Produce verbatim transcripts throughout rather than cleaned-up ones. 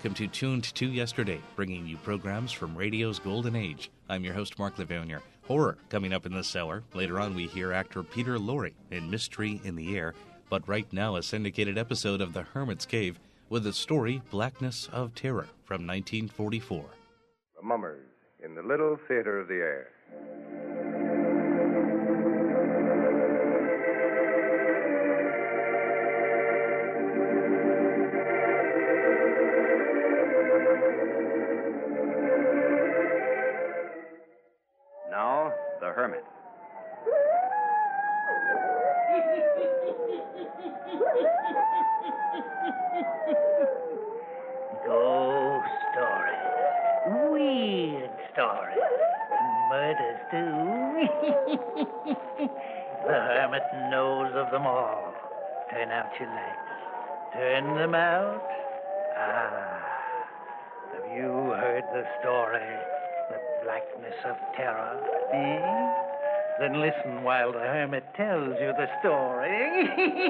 welcome to Tuned to Yesterday, bringing you programs from radio's golden age. I'm your host, Mark Lavernier. Horror coming up in the cellar. Later on, we hear actor Peter Lorre in Mystery in the Air. But right now, a syndicated episode of The Hermit's Cave with the story Blackness of Terror from nineteen forty-four. The Mummers in the Little Theater of the Air. Now, The Hermit. Ghost stories. Weird stories. Murders, too. The Hermit knows of them all. Turn out your lights. Turn them out. Ah. Have you heard the story? The Blackness of Terror, eh? Then listen while the Hermit tells you the story.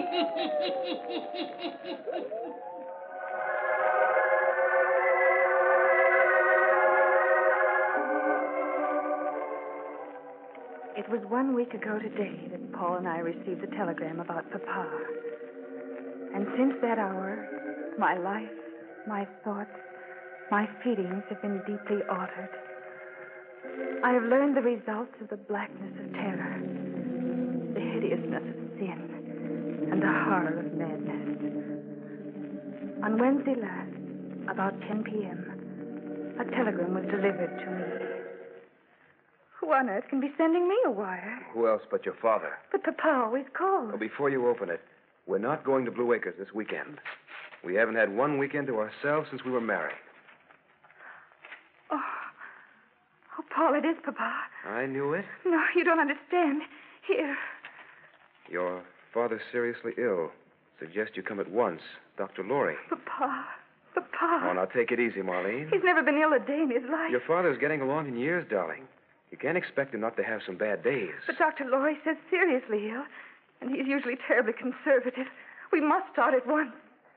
It was one week ago today that Paul and I received a telegram about Papa. And since that hour, my life, my thoughts, my feelings have been deeply altered. I have learned the results of the blackness of terror, the hideousness of sin, and the horror of madness. On Wednesday last, about ten p.m., a telegram was delivered to me. Who on earth can be sending me a wire? Who else but your father? But Papa always calls. Well, before you open it, we're not going to Blue Acres this weekend. We haven't had one weekend to ourselves since we were married. Oh, oh, Paul, it is Papa. I knew it. No, you don't understand. Here. Your father's seriously ill. Suggest you come at once. Doctor Lorre. Papa. Papa. Oh, now take it easy, Marlene. He's never been ill a day in his life. Your father's getting along in years, darling. You can't expect him not to have some bad days. But Doctor Lorre says seriously ill, and he's usually terribly conservative. We must start at once.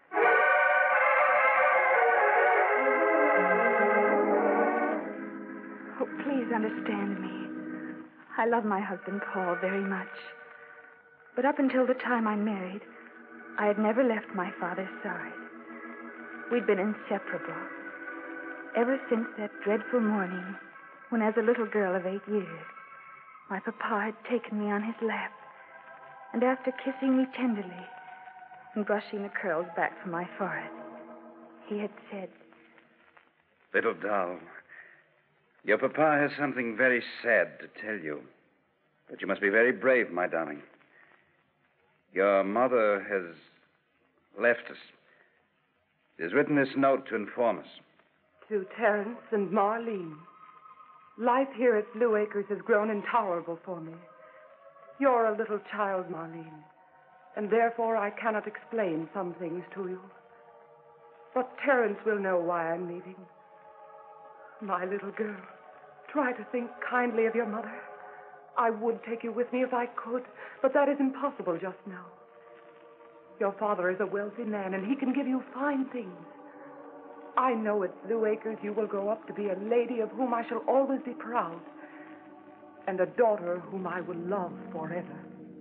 Oh, please understand me. I love my husband, Paul, very much. But up until the time I married, I had never left my father's side. We'd been inseparable. Ever since that dreadful morning when, as a little girl of eight years, my papa had taken me on his lap, and after kissing me tenderly and brushing the curls back from my forehead, he had said, Little doll, your papa has something very sad to tell you. But you must be very brave, my darling. Your mother has left us. She has written this note to inform us. To Terence and Marlene. Life here at Blue Acres has grown intolerable for me. You're a little child, Marlene, and therefore I cannot explain some things to you. But Terence will know why I'm leaving. My little girl, try to think kindly of your mother. I would take you with me if I could, but that is impossible just now. Your father is a wealthy man, and he can give you fine things. I know at Blue Acres you will grow up to be a lady of whom I shall always be proud, and a daughter whom I will love forever.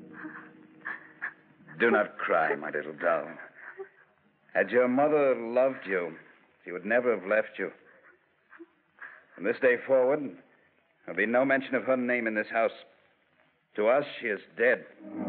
Do not cry, my little doll. Had your mother loved you, she would never have left you. From this day forward, there'll be no mention of her name in this house. To us, she is dead.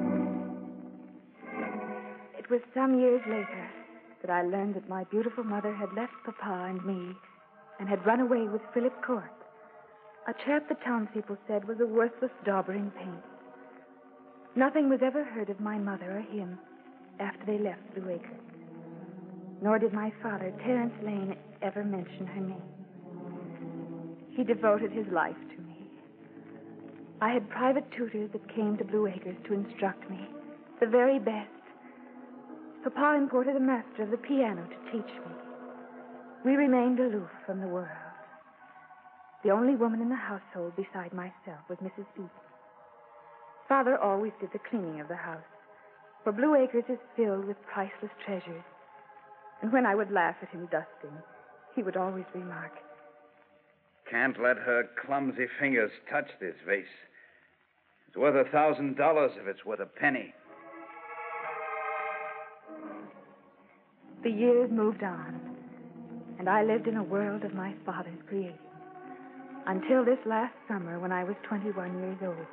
It was some years later that I learned that my beautiful mother had left Papa and me and had run away with Philip Court, a chap the townspeople said was a worthless dauber in paint. Nothing was ever heard of my mother or him after they left Blue Acres. Nor did my father, Terence Lane, ever mention her name. He devoted his life to me. I had private tutors that came to Blue Acres to instruct me, the very best. Papa imported a master of the piano to teach me. We remained aloof from the world. The only woman in the household beside myself was Missus Eaton. Father always did the cleaning of the house, for Blue Acres is filled with priceless treasures. And when I would laugh at him dusting, he would always remark, Can't let her clumsy fingers touch this vase. It's worth a thousand dollars if it's worth a penny. The years moved on, and I lived in a world of my father's creating, until this last summer when I was twenty-one years old.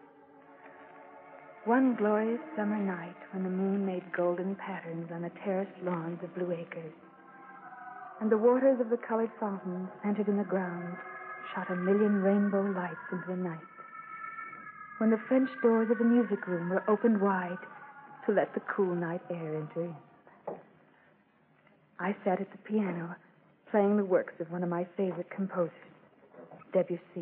One glorious summer night when the moon made golden patterns on the terraced lawns of Blue Acres, and the waters of the colored fountains centered in the ground shot a million rainbow lights into the night, when the French doors of the music room were opened wide to let the cool night air enter in. I sat at the piano, playing the works of one of my favorite composers, Debussy.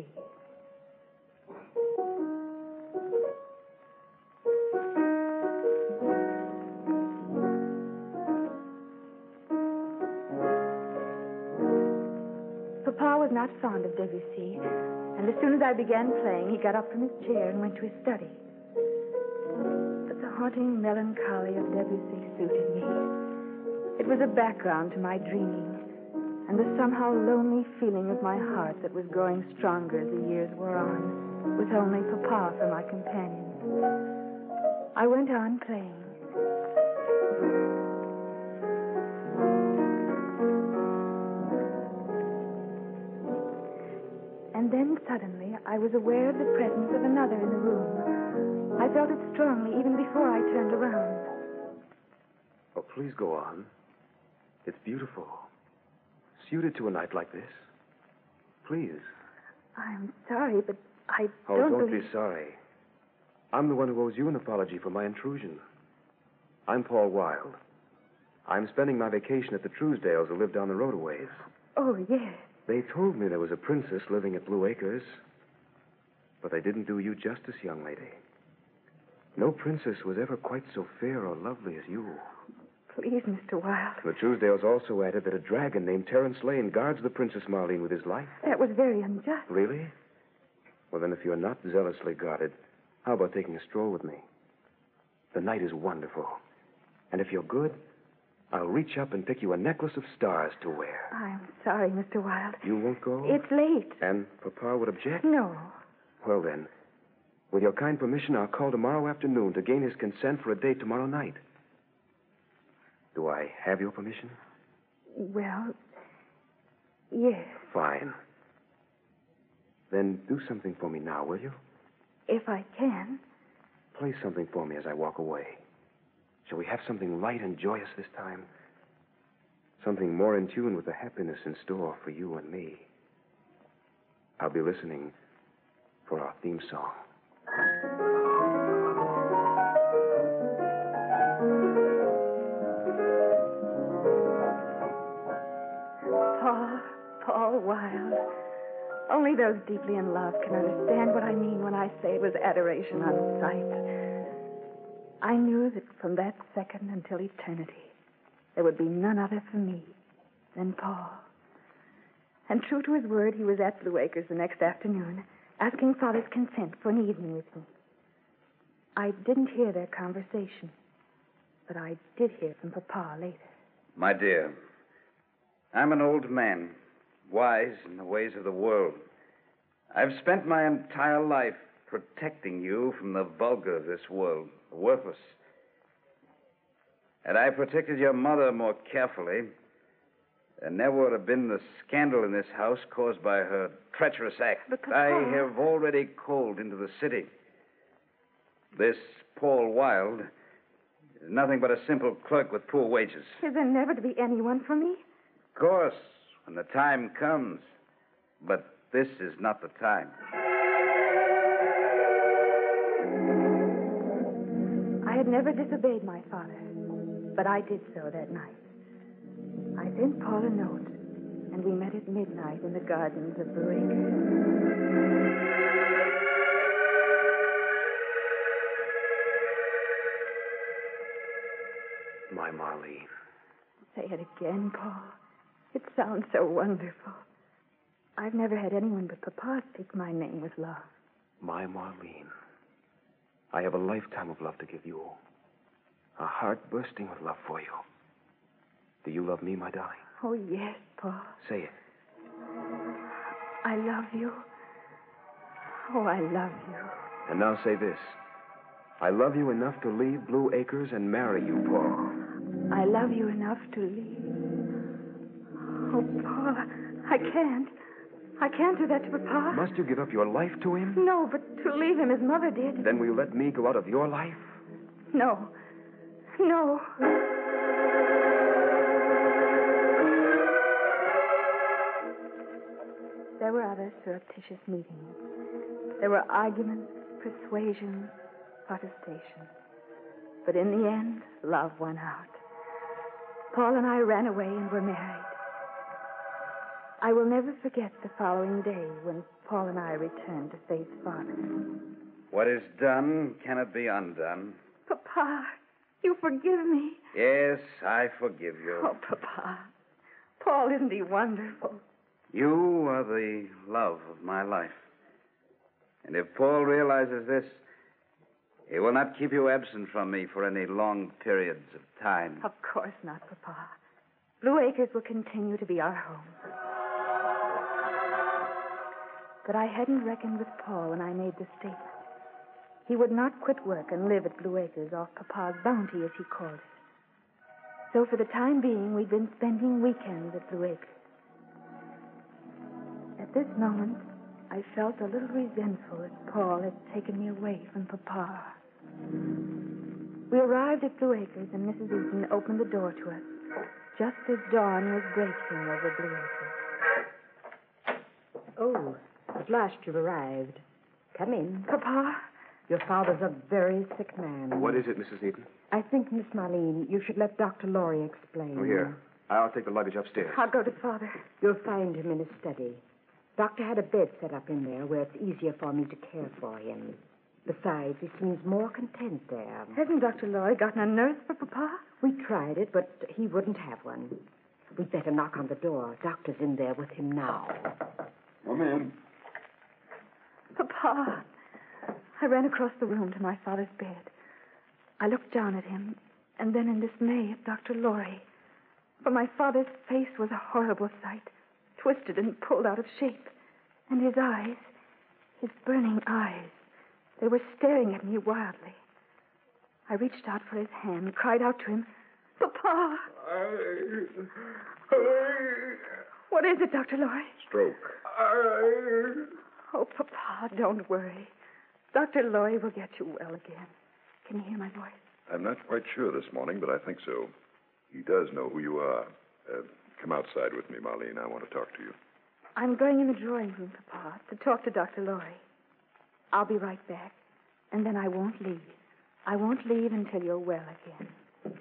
Papa was not fond of Debussy, and as soon as I began playing, he got up from his chair and went to his study. But the haunting melancholy of Debussy suited me. It was a background to my dreaming, and the somehow lonely feeling of my heart that was growing stronger as the years wore on, with only Papa for my companion. I went on playing. And then suddenly I was aware of the presence of another in the room. I felt it strongly even before I turned around. Oh, please go on. It's beautiful. Suited to a night like this. Please. I'm sorry, but I Oh, don't don't believe... be sorry. I'm the one who owes you an apology for my intrusion. I'm Paul Wilde. I'm spending my vacation at the Truesdales, who live down the road a ways. Oh, yes. They told me there was a princess living at Blue Acres, but they didn't do you justice, young lady. No princess was ever quite so fair or lovely as you. Please, Mister Wilde. The Truesdales also added that a dragon named Terence Lane guards the Princess Marlene with his life. That was very unjust. Really? Well, then, if you're not zealously guarded, how about taking a stroll with me? The night is wonderful. And if you're good, I'll reach up and pick you a necklace of stars to wear. I'm sorry, Mister Wilde. You won't go? It's late. And Papa would object? No. Well, then, with your kind permission, I'll call tomorrow afternoon to gain his consent for a date tomorrow night. Do I have your permission? Well, yes. Fine. Then do something for me now, will you? If I can. Play something for me as I walk away. Shall we have something light and joyous this time? Something more in tune with the happiness in store for you and me. I'll be listening for our theme song. Paul, Paul Wilde. Only those deeply in love can understand what I mean when I say it was adoration on sight. I knew that from that second until eternity, there would be none other for me than Paul. And true to his word, he was at Blue Acres the next afternoon, asking Father's consent for an evening with me. I didn't hear their conversation, but I did hear from Papa later. My dear, I'm an old man, wise in the ways of the world. I've spent my entire life protecting you from the vulgar of this world, the worthless. Had I protected your mother more carefully, there never would have been the scandal in this house caused by her treacherous act. But Papa... I have already called into the city. This Paul Wilde is nothing but a simple clerk with poor wages. Is there never to be anyone for me? Of course, when the time comes. But this is not the time. I had never disobeyed my father, but I did so that night. I sent Paul a note, and we met at midnight in the gardens of Blue Acres. My Marlene. Say it again, Paul. It sounds so wonderful. I've never had anyone but Papa speak my name with love. My Marlene. I have a lifetime of love to give you. A heart bursting with love for you. Do you love me, my darling? Oh, yes, Paul. Say it. I love you. Oh, I love you. And now say this. I love you enough to leave Blue Acres and marry you, Paul. I love you enough to leave. Oh, Paul, I can't. I can't do that to Papa. Must you give up your life to him? No, but to leave him as Mother did. Then will you let me go out of your life? No. No. There were other surreptitious meetings. There were arguments, persuasions, protestations. But in the end, love won out. Paul and I ran away and were married. I will never forget the following day when Paul and I returned to Faith's father. What is done cannot be undone. Papa, you forgive me. Yes, I forgive you. Oh, Papa. Paul, isn't he wonderful? You are the love of my life. And if Paul realizes this, he will not keep you absent from me for any long periods of time. Of course not, Papa. Blue Acres will continue to be our home. But I hadn't reckoned with Paul when I made the statement. He would not quit work and live at Blue Acres off Papa's bounty, as he called it. So for the time being, we'd been spending weekends at Blue Acres. At this moment, I felt a little resentful that Paul had taken me away from Papa. We arrived at Blue Acres, and Missus Eaton opened the door to us, just as dawn was breaking over Blue Acres. Oh, at last you've arrived. Come in. Papa? Your father's a very sick man. What is it, Missus Eaton? I think, Miss Marlene, you should let Doctor Laurie explain. Oh, here. I'll take the luggage upstairs. I'll go to Father. You'll find him in his study. Doctor had a bed set up in there where it's easier for me to care for him. Besides, he seems more content there. Hasn't Doctor Laurie gotten a nurse for Papa? We tried it, but he wouldn't have one. We'd better knock on the door. Doctor's in there with him now. Come in. Papa. I ran across the room to my father's bed. I looked down at him, and then in dismay at Doctor Laurie. For my father's face was a horrible sight, twisted and pulled out of shape. And his eyes, his burning eyes, they were staring at me wildly. I reached out for his hand, cried out to him, Papa! I... I... What is it, Doctor Laurie? Stroke. I... Oh, Papa, don't worry. Doctor Laurie will get you well again. Can you hear my voice? I'm not quite sure this morning, but I think so. He does know who you are. Uh, come outside with me, Marlene. I want to talk to you. I'm going in the drawing room, Papa, to talk to Doctor Laurie. I'll be right back, and then I won't leave. I won't leave until you're well again.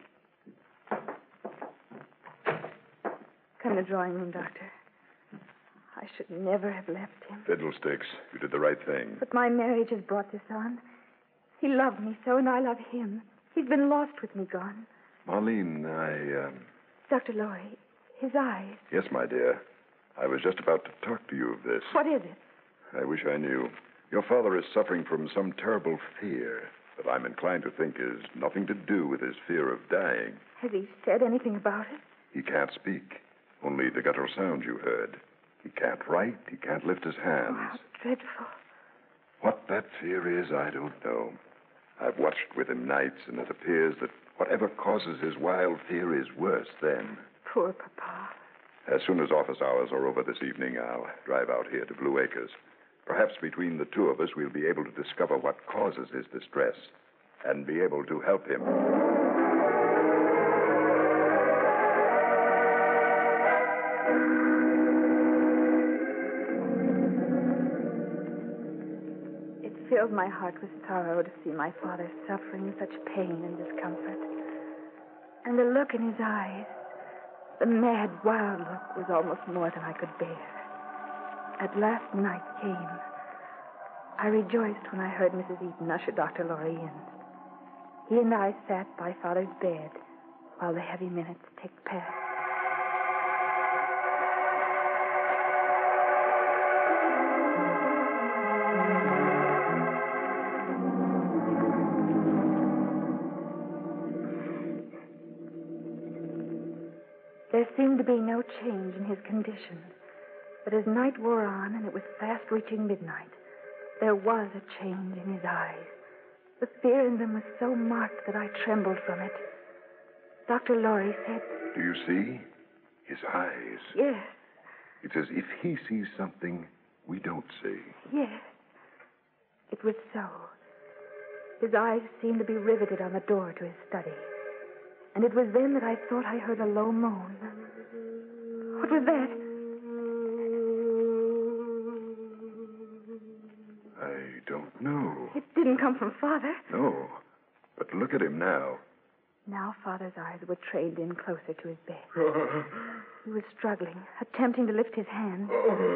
Come in the drawing room, Doctor. I should never have left him. Fiddlesticks. You did the right thing. But my marriage has brought this on. He loved me so, and I love him. He's been lost with me gone. Marlene, I, um... Doctor Laurie, his eyes. Yes, my dear. I was just about to talk to you of this. What is it? I wish I knew. Your father is suffering from some terrible fear that I'm inclined to think is nothing to do with his fear of dying. Has he said anything about it? He can't speak. Only the guttural sounds you heard. He can't write. He can't lift his hands. Oh, how dreadful. What that fear is, I don't know. I've watched with him nights, and it appears that whatever causes his wild fear is worse then. Poor Papa. As soon as office hours are over this evening, I'll drive out here to Blue Acres. Perhaps between the two of us, we'll be able to discover what causes his distress and be able to help him. It filled my heart with sorrow to see my father suffering such pain and discomfort. And the look in his eyes, the mad, wild look, was almost more than I could bear. At last night came. I rejoiced when I heard Missus Eaton usher Doctor Laurie in. He and I sat by Father's bed while the heavy minutes ticked past. There seemed to be no change in his condition. But as night wore on and it was fast reaching midnight, there was a change in his eyes. The fear in them was so marked that I trembled from it. Doctor Lorry said... Do you see? His eyes. Yes. It's as if he sees something we don't see. Yes. It was so. His eyes seemed to be riveted on the door to his study. And it was then that I thought I heard a low moan. What was that? I don't know. It didn't come from Father. No. But look at him now. Now Father's eyes were trained in closer to his bed. He was struggling, attempting to lift his hand.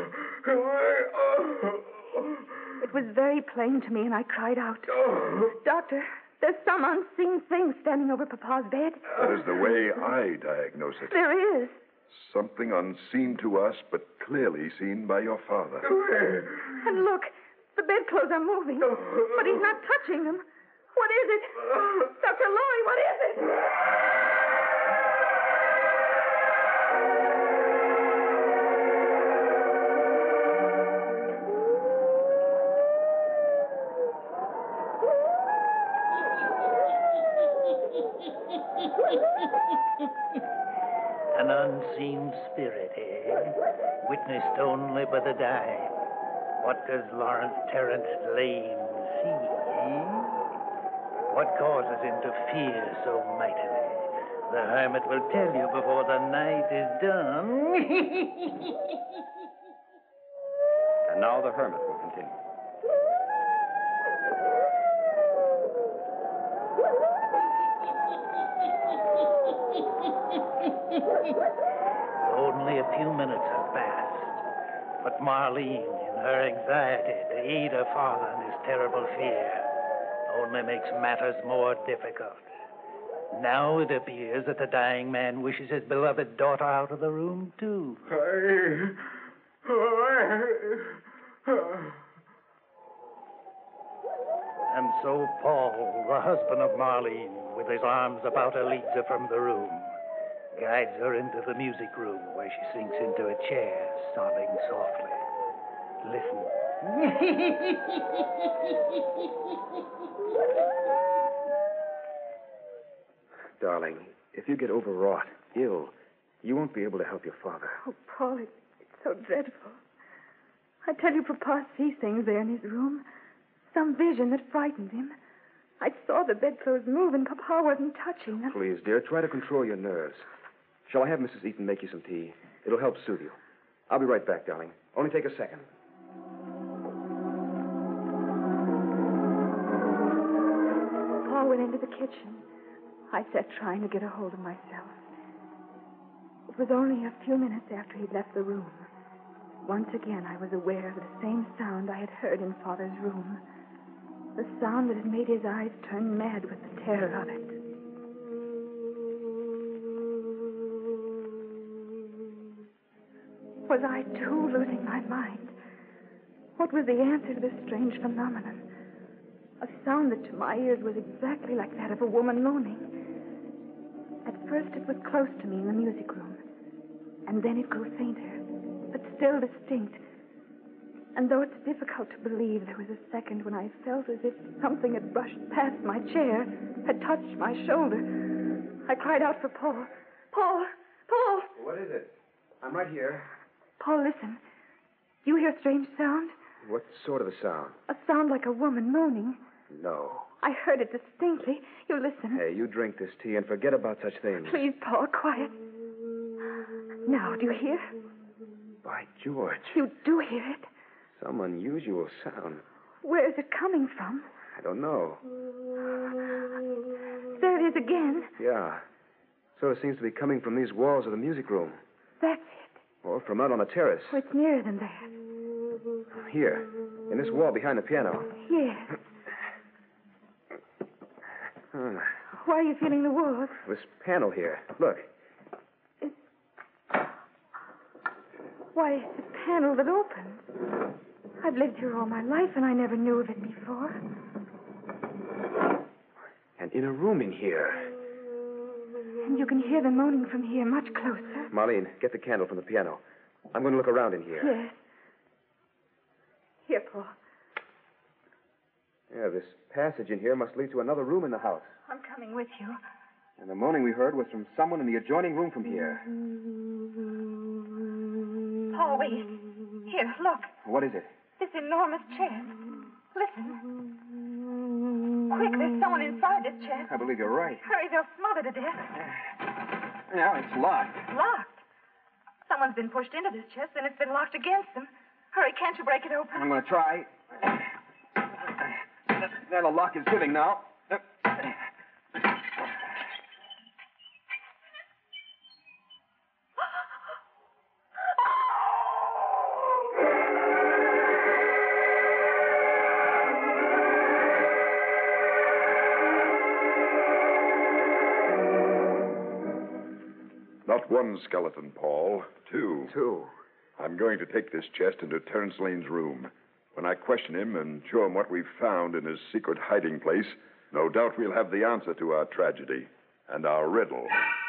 It was very plain to me, and I cried out, Doctor, there's some unseen thing standing over Papa's bed. That is the way I diagnose it. There is. Something unseen to us, but clearly seen by your father. And look, the bedclothes are moving, but he's not touching them. What is it? Doctor Lorry, what is it? An unseen spirit, eh? Witnessed only by the dying. What does Lawrence Terrence Lane see, eh? What causes him to fear so mightily? The hermit will tell you before the night is done. And now the hermit will continue. Only a few minutes have passed, but Marlene, in her anxiety to aid her father in his terrible fear, only makes matters more difficult. Now it appears that the dying man wishes his beloved daughter out of the room, too. And so Paul, the husband of Marlene, with his arms about her, leads her from the room, guides her into the music room, where she sinks into a chair, sobbing softly. Listen. Darling, if you get overwrought, ill, you won't be able to help your father. Oh, Paul, it, it's so dreadful. I tell you, Papa sees things there in his room. Some vision that frightened him. I saw the bedclothes move, and Papa wasn't touching them. Please, dear, try to control your nerves. Shall I have Missus Eaton make you some tea? It'll help soothe you. I'll be right back, darling. Only take a second. Paul went into the kitchen. I sat trying to get a hold of myself. It was only a few minutes after he'd left the room. Once again, I was aware of the same sound I had heard in Father's room. The sound that had made his eyes turn mad with the terror of it. Was I, too, losing my mind? What was the answer to this strange phenomenon? A sound that to my ears was exactly like that of a woman moaning. At first it was close to me in the music room, and then it grew fainter, but still distinct. And though it's difficult to believe, there was a second when I felt as if something had brushed past my chair, had touched my shoulder. I cried out for Paul. Paul! Paul! What is it? I'm right here. Paul, listen. Do you hear a strange sound? What sort of a sound? A sound like a woman moaning. No. I heard it distinctly. You listen. Hey, you drink this tea and forget about such things. Please, Paul, quiet. Now, do you hear? By George. You do hear it. Some unusual sound. Where is it coming from? I don't know. There it is again. Yeah. So it seems to be coming from these walls of the music room. That's it. Or from out on the terrace. Oh, it's nearer than that. Here, in this wall behind the piano. Yes. Hmm. Why are you feeling the walls? This panel here. Look. It's... Why, it's a panel that opens. I've lived here all my life, and I never knew of it before. And in a room in here. And you can hear the moaning from here much closer. Marlene, get the candle from the piano. I'm going to look around in here. Yes. Here, Paul. Yeah, this passage in here must lead to another room in the house. I'm coming with you. And the moaning we heard was from someone in the adjoining room from here. Paul, wait. Here, look. What is it? This enormous chest. Listen. Quick, there's someone inside this chest. I believe you're right. Hurry, they'll smother to death. Yeah, it's locked. Locked. Someone's been pushed into this chest, and it's been locked against them. Hurry, can't you break it open? I'm going to try. There, the lock is giving now. Not one skeleton, Paul. Two. Two. I'm going to take this chest into Terence Lane's room. When I question him and show him what we've found in his secret hiding place, no doubt we'll have the answer to our tragedy and our riddle.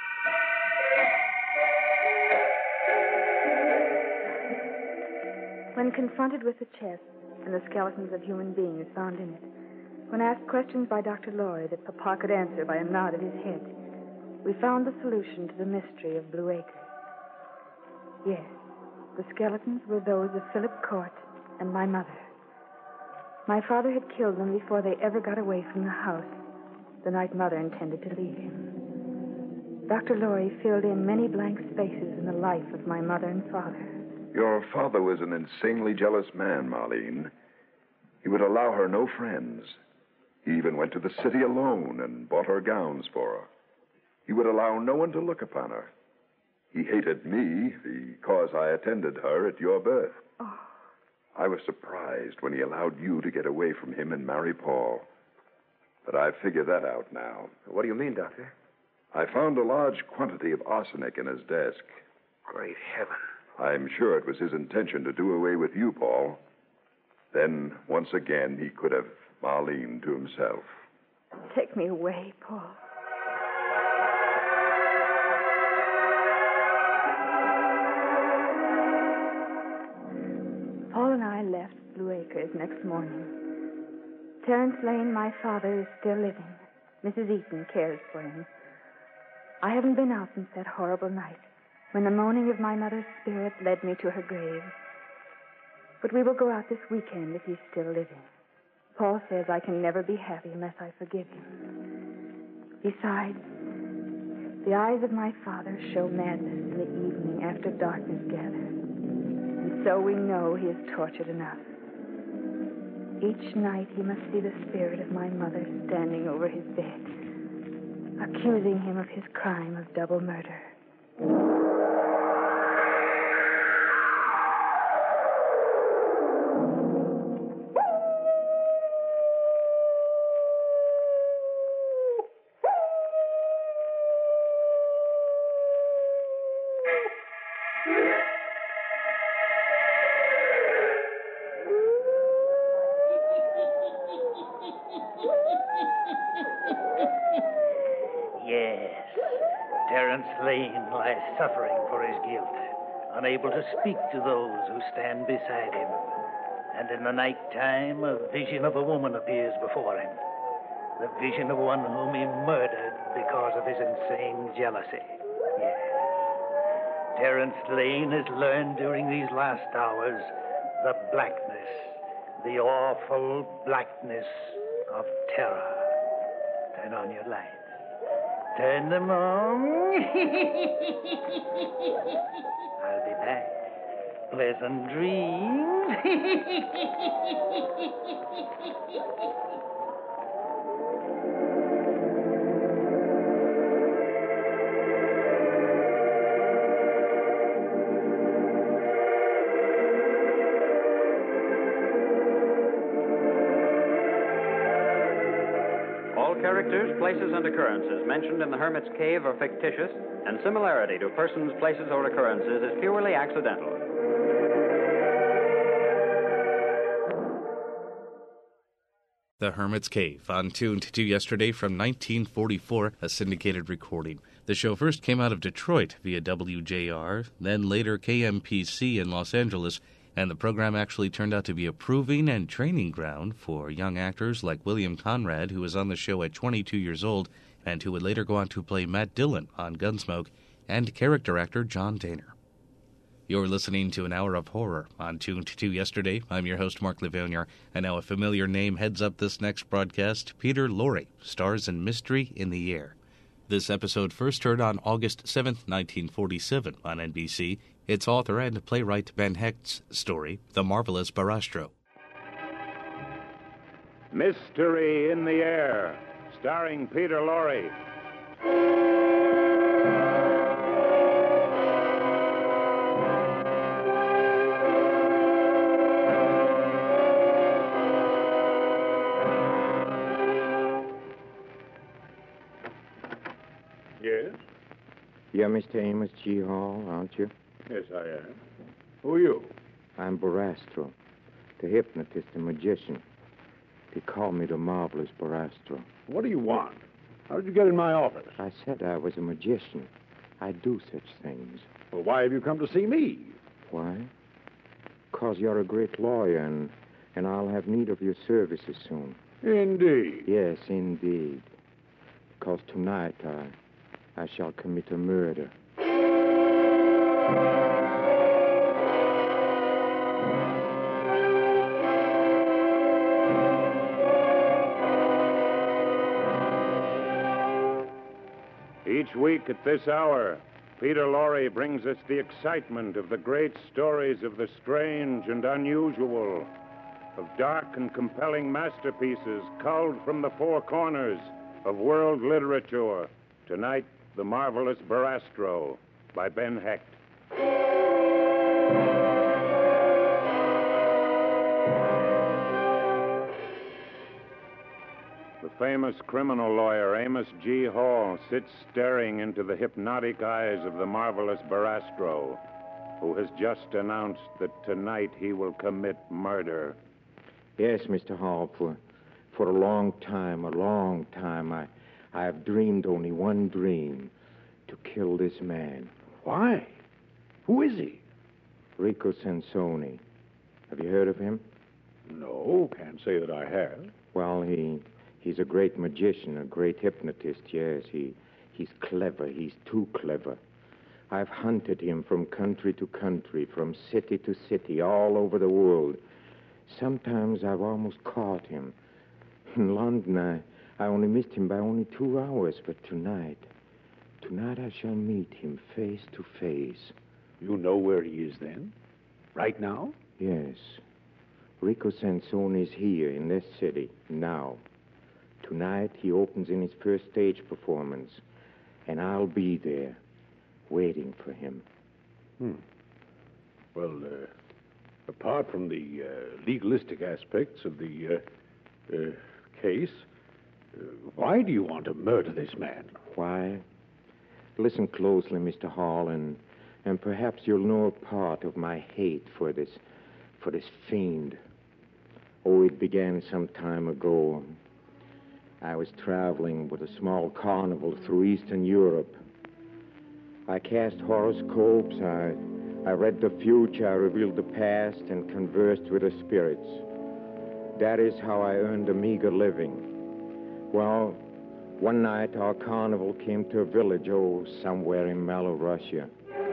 When confronted with the chest and the skeletons of human beings found in it, when asked questions by Doctor Lorry that Papa could answer by a nod of his head, we found the solution to the mystery of Blue Acres. Yes, the skeletons were those of Philip Court and my mother. My father had killed them before they ever got away from the house, the night Mother intended to leave him. Doctor Lorry filled in many blank spaces in the life of my mother and father. Your father was an insanely jealous man, Marlene. He would allow her no friends. He even went to the city alone and bought her gowns for her. He would allow no one to look upon her. He hated me because I attended her at your birth. Oh. I was surprised when he allowed you to get away from him and marry Paul. But I've figured that out now. What do you mean, Doctor? I found a large quantity of arsenic in his desk. Great heaven. I'm sure it was his intention to do away with you, Paul. Then, once again, he could have Marlene to himself. Take me away, Paul. Paul and I left Blue Acres next morning. Terence Lane, my father, is still living. Missus Eaton cares for him. I haven't been out since that horrible night when the moaning of my mother's spirit led me to her grave. But we will go out this weekend if he's still living. Paul says I can never be happy unless I forgive him. Besides, the eyes of my father show madness in the evening after darkness gathers. And so we know he is tortured enough. Each night he must see the spirit of my mother standing over his bed, accusing him of his crime of double murder. Yes, Terence Lane lies suffering for his guilt, unable to speak to those who stand beside him. And in the night time, a vision of a woman appears before him. The vision of one whom he murdered because of his insane jealousy. Yes. Terence Lane has learned during these last hours the blackness, the awful blackness of terror. Turn on your lights. Turn them on. I'll be back. Pleasant dreams. Characters, places, and occurrences mentioned in the Hermit's Cave are fictitious, and similarity to persons, places, or occurrences is purely accidental. The Hermit's Cave, on Tuned to Yesterday from nineteen forty-four, a syndicated recording. The show first came out of Detroit via W J R, then later K M P C in Los Angeles, and the program actually turned out to be a proving and training ground for young actors like William Conrad, who was on the show at twenty-two years old, and who would later go on to play Matt Dillon on Gunsmoke, and character actor John Dehner. You're listening to an hour of horror on Tuned to Yesterday. I'm your host, Mark Livonier, and now a familiar name heads up this next broadcast. Peter Lorre stars in Mystery in the Air. This episode first heard on August seventh, nineteen forty-seven on N B C. It's author and playwright Ben Hecht's story, The Marvelous Barastro. Mystery in the Air, starring Peter Lorre. Yes? You're Mister Amos G. Hall, aren't you? Yes, I am. Who are you? I'm Barastro, the hypnotist and magician. They call me the Marvelous Barastro. What do you want? How did you get in my office? I said I was a magician. I do such things. Well, why have you come to see me? Why? Because you're a great lawyer, and, and I'll have need of your services soon. Indeed. Yes, indeed. Because tonight I... I shall commit a murder. Each week at this hour, Peter Lorre brings us the excitement of the great stories of the strange and unusual, of dark and compelling masterpieces culled from the four corners of world literature. Tonight, The Marvelous Barastro by Ben Hecht. The famous criminal lawyer Amos G. Hall sits staring into the hypnotic eyes of the Marvelous Barastro, who has just announced that tonight he will commit murder. Yes, Mister Hall, for, for a long time, a long time, I... I have dreamed only one dream, to kill this man. Why? Who is he? Rico Sansoni. Have you heard of him? No, can't say that I have. Well, he he's a great magician, a great hypnotist, yes. He he's clever. He's too clever. I've hunted him from country to country, from city to city, all over the world. Sometimes I've almost caught him. In London, I... I only missed him by only two hours, but tonight, tonight I shall meet him face to face. You know where he is then? Right now? Yes. Rico Sansoni is here in this city, now. Tonight he opens in his first stage performance, and I'll be there, waiting for him. Hmm. Well, uh, apart from the uh, legalistic aspects of the uh, uh, case... Uh, why do you want to murder this man? Why? Listen closely, Mister Hall, and and perhaps you'll know a part of my hate for this, for this fiend. Oh, it began some time ago. I was traveling with a small carnival through Eastern Europe. I cast horoscopes. I I read the future. I revealed the past and conversed with the spirits. That is how I earned a meager living. Well, one night our carnival came to a village, oh, somewhere in Malorussia.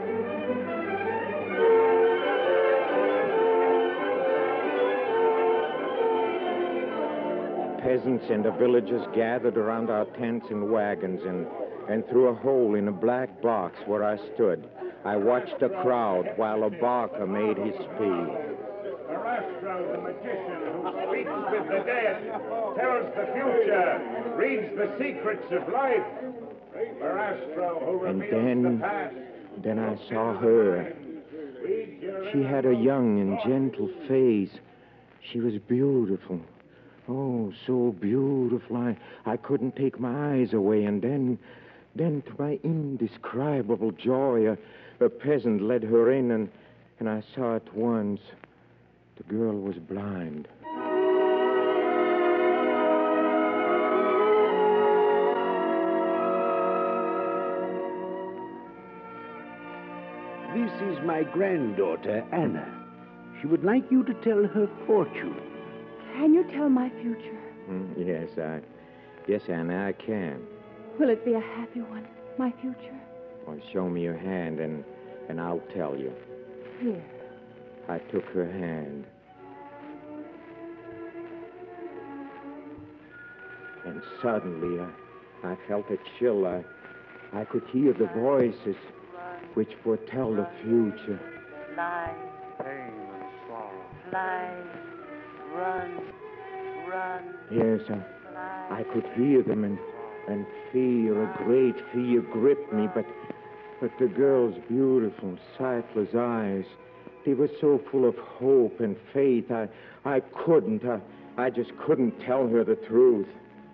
Peasants and the villagers gathered around our tents and wagons, and, and through a hole in a black box where I stood, I watched the crowd while a barker made his speed. Barastro, the magician who speaks with the dead, tells the future, reads the secrets of life. Barastro, who and reveals then, the past. then I saw her. She had a young and gentle face. She was beautiful. Oh, so beautiful. I, I couldn't take my eyes away. And then, then to my indescribable joy, a, a peasant led her in, and, and I saw at once the girl was blind. This is my granddaughter, Anna. She would like you to tell her fortune. Can you tell my future? Mm, yes, I... Yes, Anna, I can. Will it be a happy one, my future? Well, show me your hand, and, and I'll tell you. Here. I took her hand. And suddenly, I, I felt a chill. I, I could hear the voices which foretell the future. Fly, fly, run, run. Yes, I, I could hear them, and, and fear, a great fear gripped me, but, but the girl's beautiful, sightless eyes, they were so full of hope and faith, I, I couldn't, I, I just couldn't tell her the truth.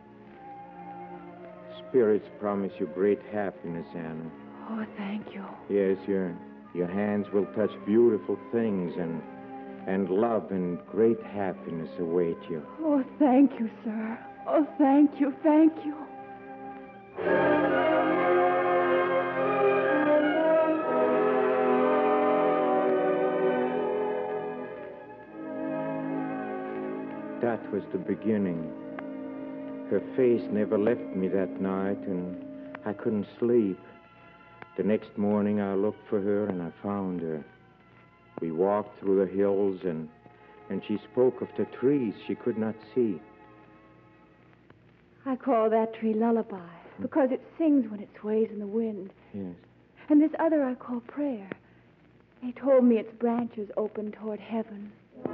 Spirits promise you great happiness, Anna. Oh, thank you. Yes, your, your hands will touch beautiful things, and, and love and great happiness await you. Oh, thank you, sir. Oh, thank you, thank you. That was the beginning. Her face never left me that night, and I couldn't sleep. The next morning, I looked for her, and I found her. We walked through the hills, and, and she spoke of the trees she could not see. I call that tree Lullaby because it sings when it sways in the wind. Yes. And this other I call Prayer. They told me its branches open toward heaven.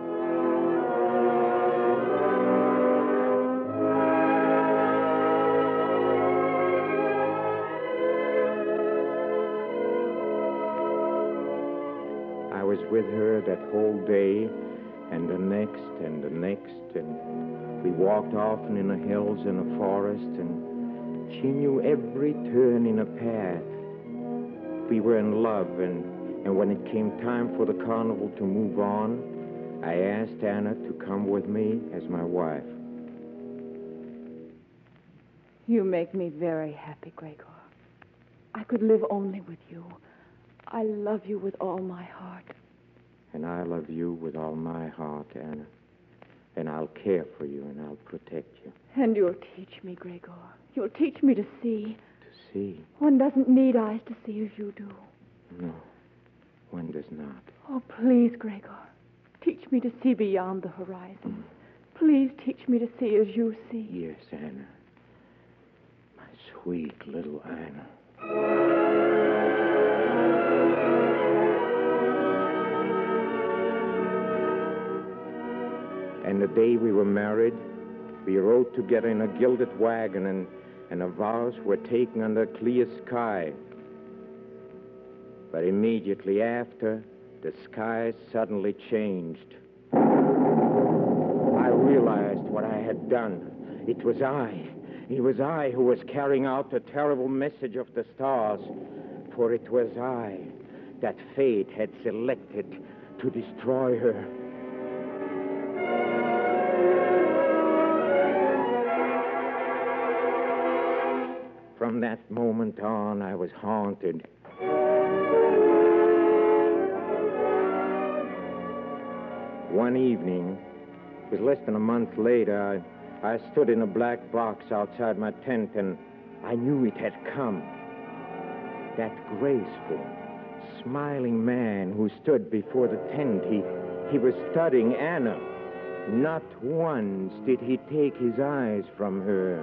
I was with her that whole day, and the next, and the next, and we walked often in the hills and the forest, and she knew every turn in a path. We were in love, and, and when it came time for the carnival to move on, I asked Anna to come with me as my wife. You make me very happy, Gregor. I could live only with you. I love you with all my heart. And I love you with all my heart, Anna. And I'll care for you, and I'll protect you. And you'll teach me, Gregor. You'll teach me to see. To see? One doesn't need eyes to see as you do. No, one does not. Oh, please, Gregor. Teach me to see beyond the horizon. Mm. Please teach me to see as you see. Yes, Anna. My sweet little Anna. And the day we were married, we rode together in a gilded wagon, and, and our vows were taken under a clear sky. But immediately after, the sky suddenly changed. I realized what I had done. It was I. It was I who was carrying out the terrible message of the stars. For it was I that fate had selected to destroy her. From that moment on, I was haunted. One evening, it was less than a month later, I, I stood in a black box outside my tent, and I knew it had come. That graceful, smiling man who stood before the tent, he, he was studying Anna. Not once did he take his eyes from her.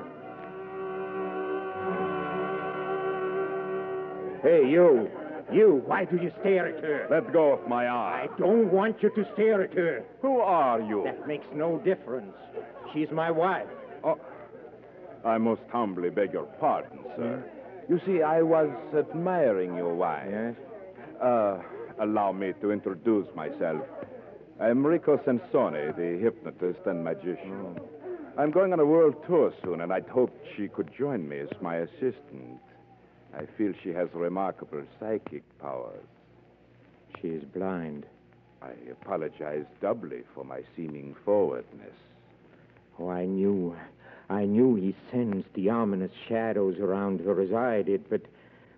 Hey, you. You, why do you stare at her? Let go of my arm. I don't want you to stare at her. Who are you? That makes no difference. She's my wife. Oh, I most humbly beg your pardon, sir. You see, I was admiring your wife. Yes? Uh, allow me to introduce myself. I'm Rico Sansone, the hypnotist and magician. Oh. I'm going on a world tour soon, and I'd hoped she could join me as my assistant. I feel she has remarkable psychic powers. She is blind. I apologize doubly for my seeming forwardness. Oh, I knew. I knew he sensed the ominous shadows around her as I did, but,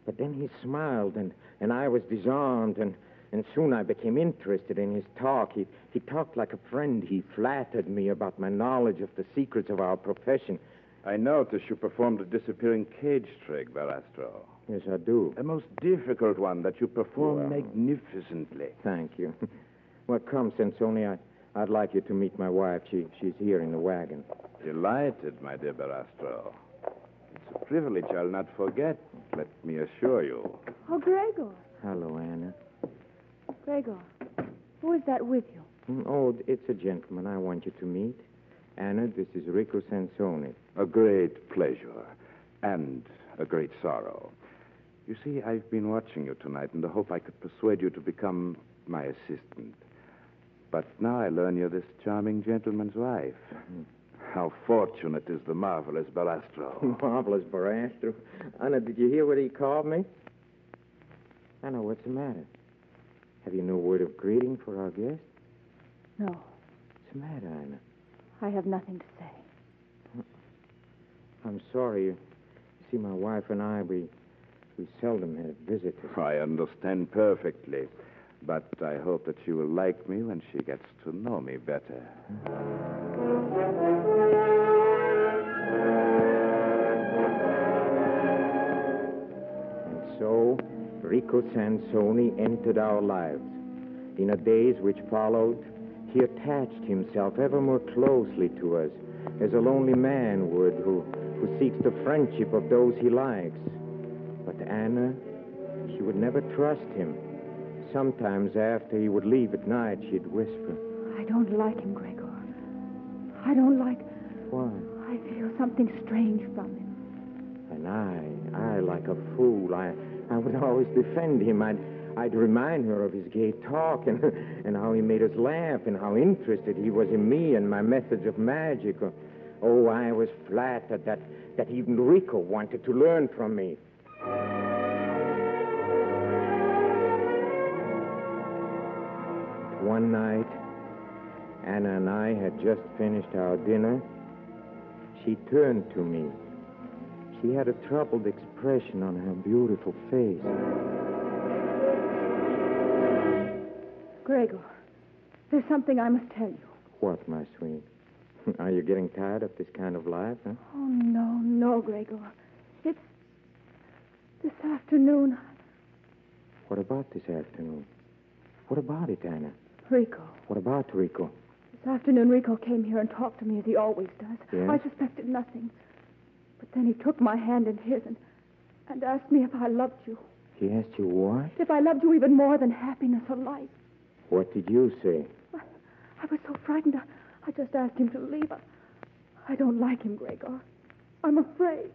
But then he smiled, and, and I was disarmed, and, and soon I became interested in his talk. He, he talked like a friend. He flattered me about my knowledge of the secrets of our profession. I notice you performed a disappearing cage trick, Verastro. Yes, I do. A most difficult one that you perform Well. magnificently. Thank you. Well, come, Sansoni. I, I'd like you to meet my wife. She, she's here in the wagon. Delighted, my dear Verastro. It's a privilege I'll not forget, let me assure you. Oh, Gregor. Hello, Anna. Gregor, who is that with you? Mm, Oh, it's a gentleman I want you to meet. Anna, this is Rico Sansoni. A great pleasure and a great sorrow. You see, I've been watching you tonight in the hope I could persuade you to become my assistant. But now I learn you're this charming gentleman's wife. Mm-hmm. How fortunate is the marvelous Balastro. Marvelous Barastro. Anna, did you hear what he called me? Anna, what's the matter? Have you no word of greeting for our guest? No, What's the matter, Anna? I have nothing to say. I'm sorry. You see, my wife and I, we, we seldom have visitors. I understand perfectly. But I hope that she will like me when she gets to know me better. And so, Rico Sansoni entered our lives. In the days which followed, he attached himself ever more closely to us, as a lonely man would who, who seeks the friendship of those he likes. But Anna, she would never trust him. Sometimes after he would leave at night, she'd whisper. I don't like him, Gregor. I don't like... Why? I feel something strange from him. And I, I, like a fool, I, I would always defend him. I'd, I'd remind her of his gay talk and, and how he made us laugh and how interested he was in me and my methods of magic. Oh, I was flattered that, that even Rico wanted to learn from me. One night, Anna and I had just finished our dinner. She turned to me. She had a troubled expression on her beautiful face. Gregor, there's something I must tell you. What, my sweet? Are you getting tired of this kind of life, huh? Oh, no, no, Gregor. It's this afternoon. What about this afternoon? What about it, Anna? Rico. What about Rico? This afternoon, Rico came here and talked to me as he always does. Yes? I suspected nothing. But then he took my hand in his and, and asked me if I loved you. He asked you what? If I loved you even more than happiness or life. What did you say? I, I was so frightened, I, I just asked him to leave. I, I don't like him, Gregor. I'm afraid.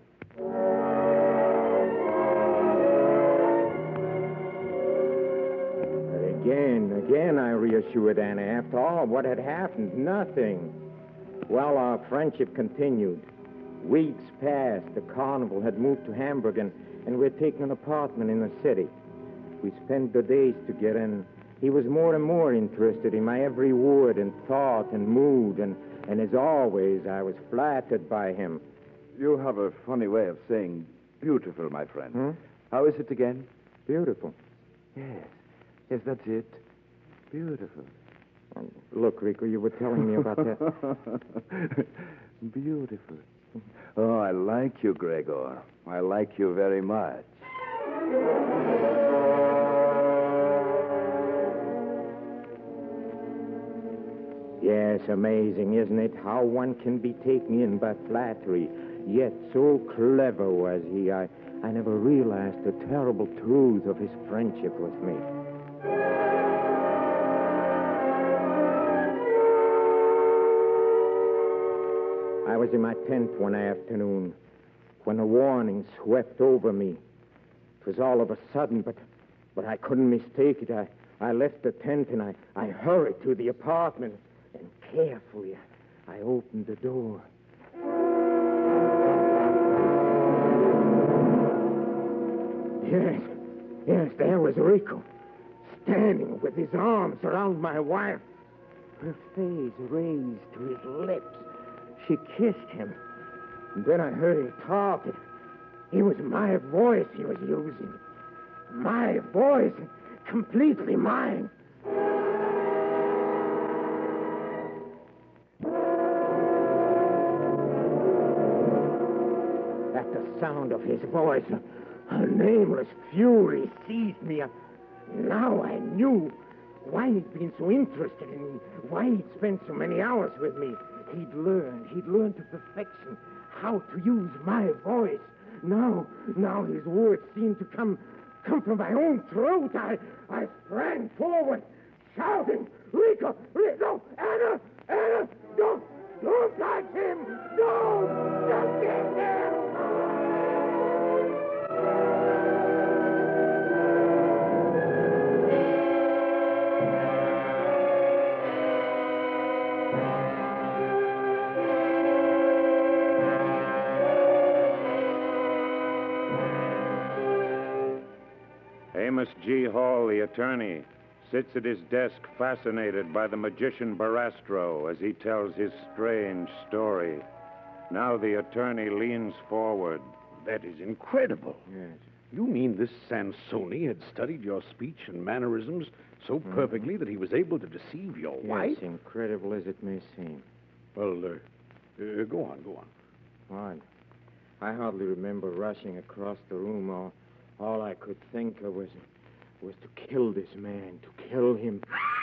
Again, again, I reassured Anna. After all, what had happened? Nothing. Well, our friendship continued. Weeks passed. The carnival had moved to Hamburg, and, and we'd taken an apartment in the city. We spent the days together, and he was more and more interested in my every word and thought and mood, and, and as always, I was flattered by him. You have a funny way of saying beautiful, my friend. Hmm? How is it again? Beautiful. Yes. Yes, that's it. Beautiful. Look, Rico, you were telling me about that. Beautiful. Oh, I like you, Gregor. I like you very much. Yes, amazing, isn't it? How one can be taken in by flattery. Yet so clever was he, I, I never realized the terrible truth of his friendship with me. I was in my tent one afternoon when a warning swept over me. It was all of a sudden, but but I couldn't mistake it. I, I left the tent and I, I hurried to the apartment, and carefully I opened the door. Yes, yes, there was Rico, standing with his arms around my wife, her face raised to his lips. She kissed him. And then I heard him talk. It, it was my voice he was using. My voice, completely mine. At the sound of his voice, a nameless fury seized me. Now I knew why he'd been so interested in me, why he'd spent so many hours with me. He'd learned, he'd learned to perfection how to use my voice. Now, now his words seemed to come, come from my own throat. I, I sprang forward, shouting, Rico, Rico, Anna, Anna, don't, don't touch him, don't, don't get him. Amos G. Hall, the attorney, sits at his desk fascinated by the magician Barastro as he tells his strange story. Now the attorney leans forward. That is incredible. Yes. You mean this Sansoni had studied your speech and mannerisms so perfectly mm-hmm. that he was able to deceive your yes, wife? Incredible as it may seem. Well, uh, uh, go on, go on. Odd. I hardly remember rushing across the room. All, all I could think of was, was to kill this man, to kill him.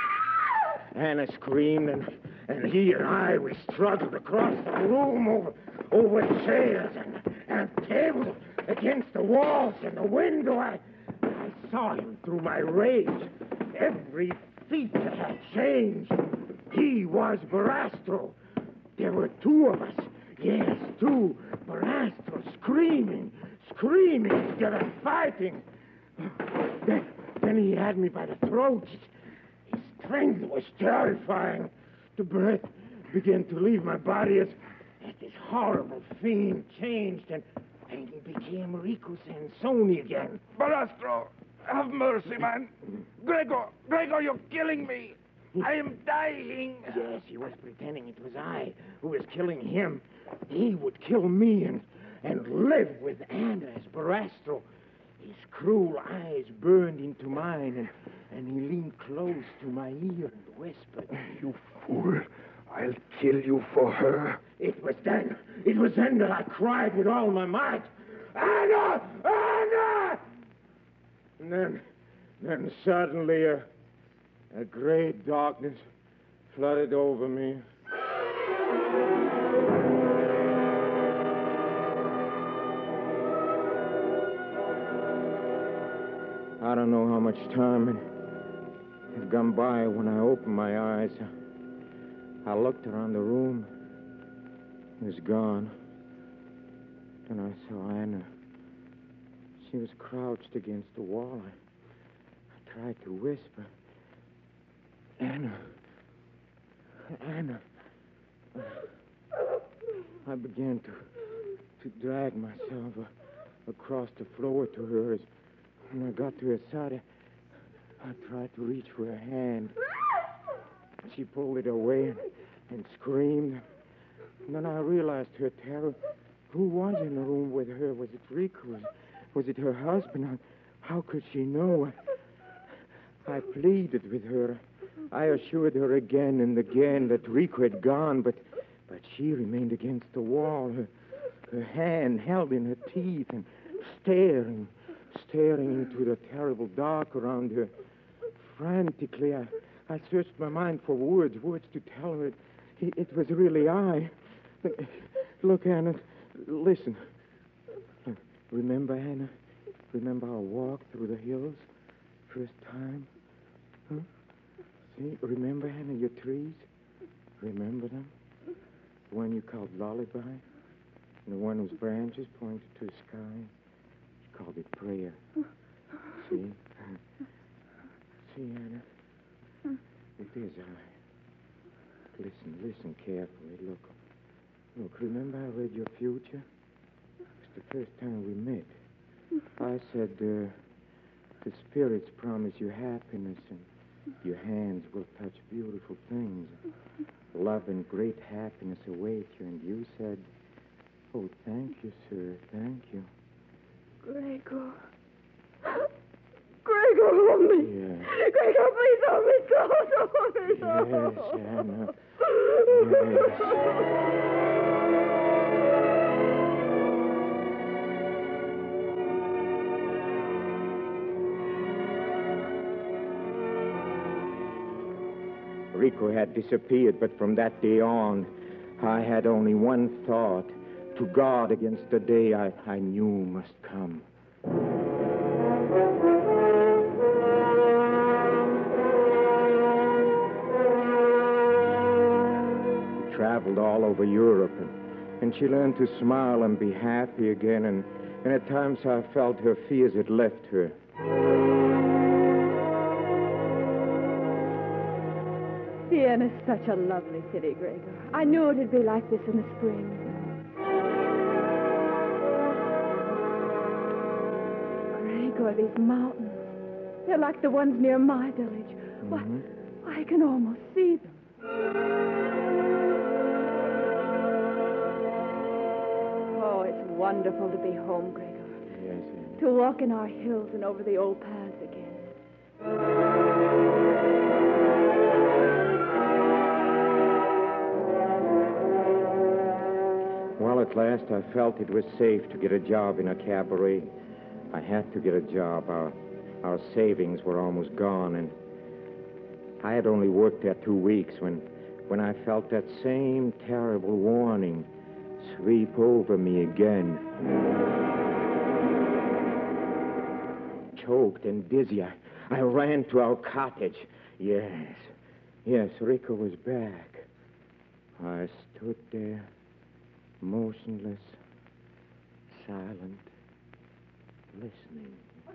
Anna screamed, and, and he and I, we struggled across the room over, over chairs and, and tables, against the walls and the window. I, I saw him through my rage. Every feature had changed. He was Barastro. There were two of us. Yes, two. Barastro screaming, screaming together, fighting. Then, then he had me by the throat. His strength was terrifying. The breath began to leave my body as, as this horrible fiend changed, and, and he became Rico Sansoni again. Barastro, have mercy, man. Gregor, Gregor, you're killing me. I am dying. Yes, he was pretending it was I who was killing him. He would kill me and, and live with Anna as Barastro. His cruel eyes burned into mine, and, and he leaned close to my ear and whispered, "You fool. I'll kill you for her." It was then, it was then that I cried with all my might, "Anna! Anna!" And then, then suddenly a, a great darkness flooded over me. I don't know how much time had gone by when I opened my eyes. I looked around the room. It was gone. Then I saw Anna. She was crouched against the wall. I, I tried to whisper, "Anna, Anna." I began to to drag myself uh, across the floor to her. As when I got to her side, I, I tried to reach for her hand. She pulled it away and, and screamed. And then I realized her terror. Who was in the room with her? Was it Rico? Was, was it her husband? How, how could she know? I, I pleaded with her. I assured her again and again that Rico had gone, but but she remained against the wall, her, her hand held in her teeth and staring, staring into the terrible dark around her. Frantically, I, I searched my mind for words, words to tell her it, it was really I. Look, Anna, listen. Remember, Anna? Remember our walk through the hills? First time? Huh? See, remember, Anna, your trees? Remember them? The one you called Lullaby? And the one whose branches pointed to the sky? You called it Prayer. See? See, Anna? It is I. Listen, listen carefully. Look. Look, remember I read your future? It was the first time we met. I said, uh, the spirits promise you happiness, and your hands will touch beautiful things. Love and great happiness await you, and you said, oh, thank you, sir, thank you. Gregor. Yes. Gregor, please don't let go. Don't let go. Yes, Anna. Yes. Rico had disappeared, but from that day on, I had only one thought: to guard against the day I, I knew must come. We traveled all over Europe, and, and she learned to smile and be happy again, and, and at times I felt her fears had left her. Vienna's such a lovely city, Gregor. I knew it'd be like this in the spring. Gregor, these mountains, they're like the ones near my village. Mm-hmm. Why, I can almost see them. Oh, it's wonderful to be home, Gregor. Yes, Anna. To walk in our hills and over the old paths again. Well, at last I felt it was safe to get a job in a cabaret. I had to get a job. Our, our savings were almost gone, and I had only worked there two weeks when, when I felt that same terrible warning sweep over me again. Choked and dizzy, I, I ran to our cottage. Yes, yes, Rico was back. I stood there, motionless, silent, listening.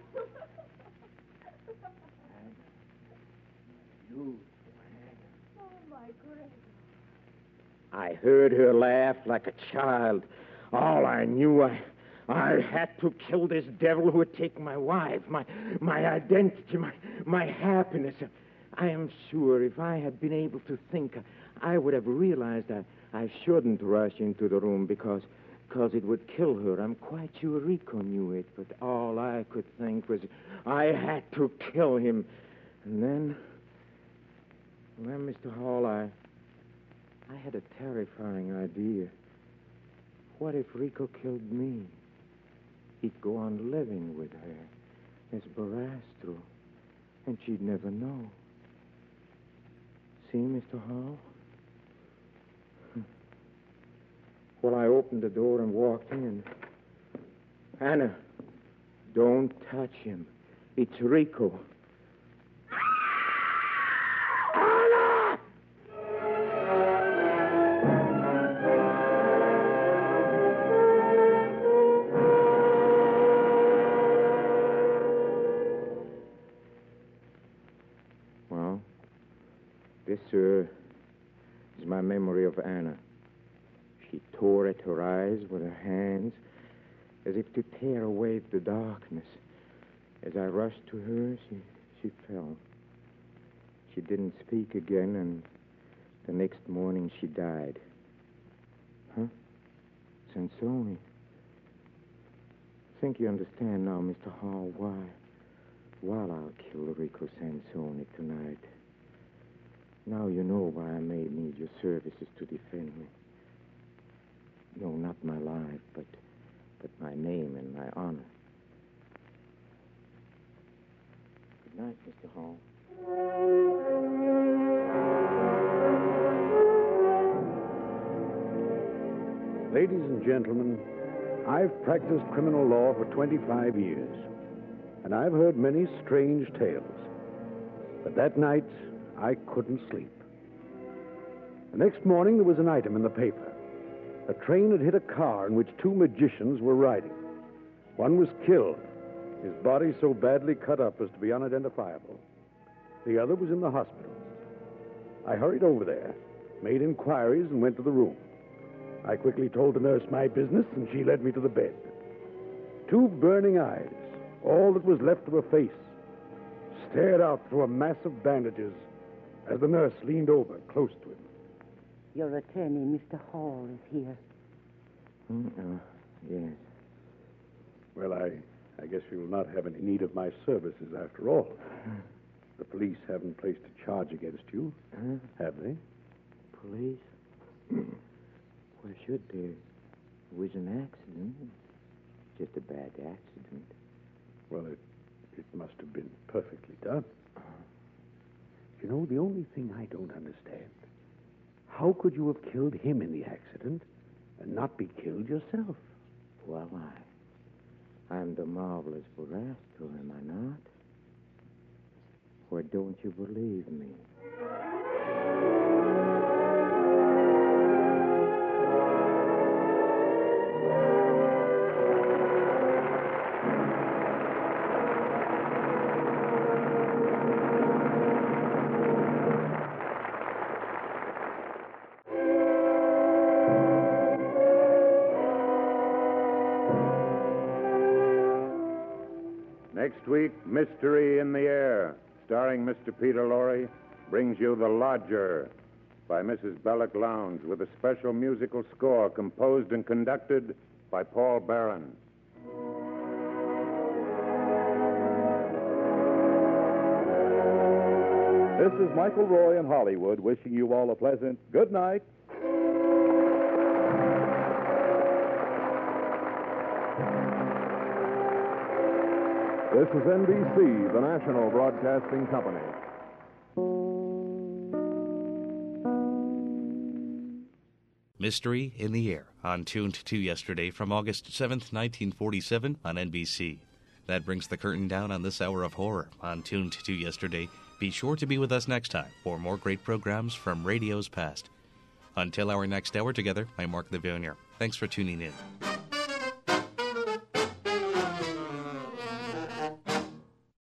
You, Oh, my Gregor. I heard her laugh like a child. All I knew, I, I had to kill this devil who had taken my wife, my, my identity, my, my happiness. I am sure if I had been able to think, I would have realized I, I shouldn't rush into the room because, because it would kill her. I'm quite sure Rico knew it, but all I could think was I had to kill him. And then, well, Mister Hall, I, I had a terrifying idea. What if Rico killed me? He'd go on living with her as Barastro, and she'd never know. See, Mister Hall? Well, I opened the door and walked in. Anna, don't touch him. It's Rico. Anna! Well, this, uh, is my memory of Anna. She tore at her eyes with her hands as if to tear away the darkness. As I rushed to her, she, she fell. She didn't speak again, and the next morning she died. Huh? Sansoni. I think you understand now, Mister Hall, why, why I'll kill Rico Sansoni tonight. Now you know why I may need your services to defend me. No, not my life, but but my name and my honor. Good night, Mister Hall. Ladies and gentlemen, I've practiced criminal law for twenty-five years, and I've heard many strange tales. But that night, I couldn't sleep. The next morning, there was an item in the paper. A train had hit a car in which two magicians were riding. One was killed, his body so badly cut up as to be unidentifiable. The other was in the hospital. I hurried over there, made inquiries, and went to the room. I quickly told the nurse my business, and she led me to the bed. Two burning eyes, all that was left of her face, stared out through a mass of bandages as the nurse leaned over close to him. Your attorney, Mister Hall, is here. Mm, uh, yes. Well, I, I guess you will not have any need of my services after all. The police haven't placed a charge against you, Huh? have they? Police? Why should there? It was an accident. Just a bad accident. Well, it, it must have been perfectly done. You know, the only thing I don't understand, how could you have killed him in the accident and not be killed yourself? Well, I... I'm the marvelous Borrasco, am I not? Or don't you believe me? Next week, Mystery in the Air, starring Mister Peter Lorre, brings you The Lodger by Missus Belloc Lowndes with a special musical score composed and conducted by Paul Barron. This is Michael Roy in Hollywood wishing you all a pleasant good night. This is N B C, the national broadcasting company. Mystery in the Air, on Tuned to Yesterday from August seventh, nineteen forty-seven on N B C. That brings the curtain down on this hour of horror on Tuned to Yesterday. Be sure to be with us next time for more great programs from radio's past. Until our next hour together, I'm Mark Levonier. Thanks for tuning in.